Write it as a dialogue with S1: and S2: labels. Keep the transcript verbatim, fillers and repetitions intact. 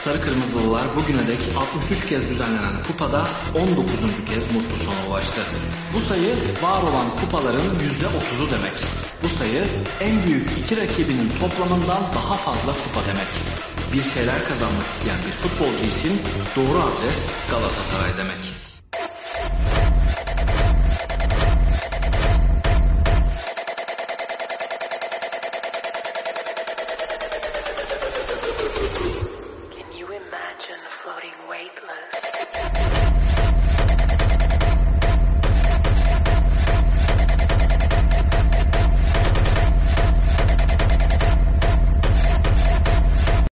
S1: Sarı Kırmızılılar bugüne dek altmış üç kez düzenlenen kupada on dokuzuncu kez mutlu sona ulaştı. Bu sayı var olan kupaların yüzde otuzu demek. Bu sayı en büyük iki rakibinin toplamından daha fazla kupa demek. Bir şeyler kazanmak isteyen bir futbolcu için doğru adres Galatasaray demek.